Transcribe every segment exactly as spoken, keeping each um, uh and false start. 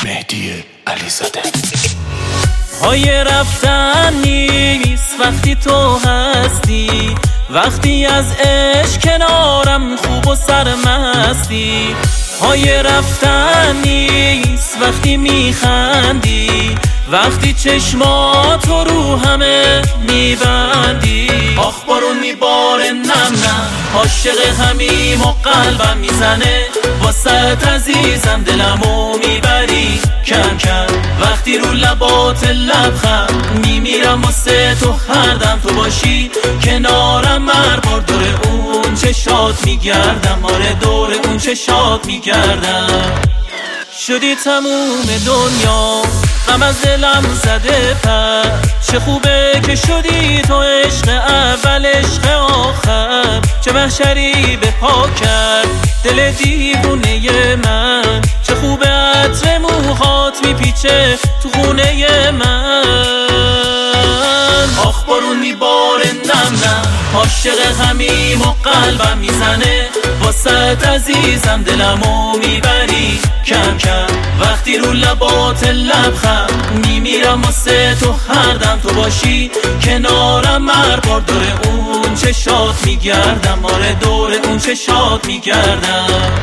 مهدی علیزاده. های رفتن نیست وقتی تو هستی، وقتی از عشق کنارم خوب و سرمستی. های رفتن نیست وقتی میخندی، وقتی چشماتو رو همه میبندی. آخ بارون میباره نم نم، عاشق همیم و قلبم میزنه، واسه عزیزم دلمو میبری کم کم. وقتی رو لبات لبخند میمیرم واسه تو، هر دم تو باشی کنارم مر بار دور اون چشات میگردم، آره دور اون چشات میگردم. شدی تموم دنیا غم از دلم زده پر، چه خوبه که شدی تو عشق اول عشق آخر. چه محشری به پا کرد دل دیوونه من، چه خوبه عطر موهات میپیچه تو خونه من. آخ بارون میباره نم نم، عاشق همیم و قلبم میزنه، واسه عزیزم دلمو میبری کم کم. وقتی رو لبات لبخند میمیرم واسه تو، هر دم تو باشی کنارم مر بار دور اون چشات میگردم، آره دور اون چشات میگردم.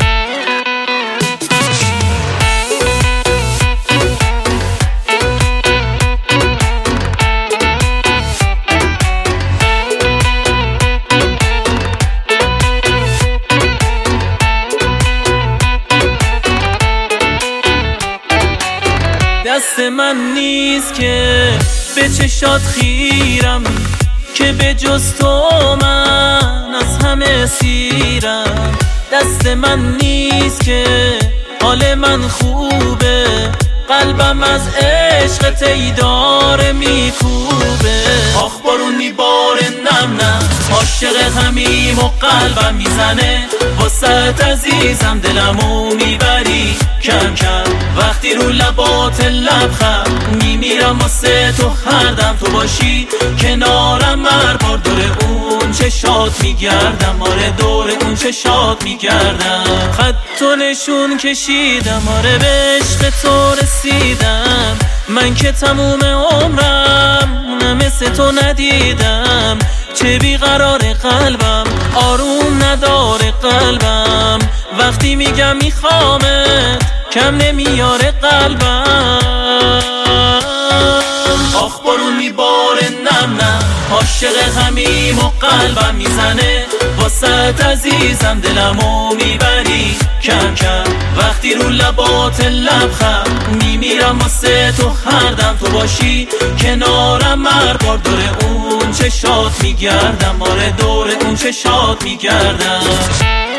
دست من نیست که به چشات خیرم، که به جز تو من از همه سیرم. دست من نیست که حال من خوبه، قلبم از عشق تی داره میکوبه. آخ بارون میباره نم نم، عاشق همیم و قلبم میزنه، واسه عزیزم دلمو میبری کم کم. وقتی رو لبات لبخند میمیرم واسه تو، هر دم تو باشی کنارم مر بار دور اون چشات میگردم، آره دور اون چشات میگردم. خط و نشون کشیدم، آره به عشق تو رسیدم، من که تموم عمرم نه مثل تو ندیدم. چه بیقرار قلبم آروم نداره قلبم، وقتی میگم میخوامت کم نمیاره قلبم. آخ بارون میباره نم نم، عاشق همیم و قلبم میزنه، واسه عزیزم دلمو میبری کم کم. وقتی رو لبات لبخند میمیرم واسه تو، هر دم تو باشی کنارم مر بار دور اون چشات میگردم، آره دور اون چشات میگردم.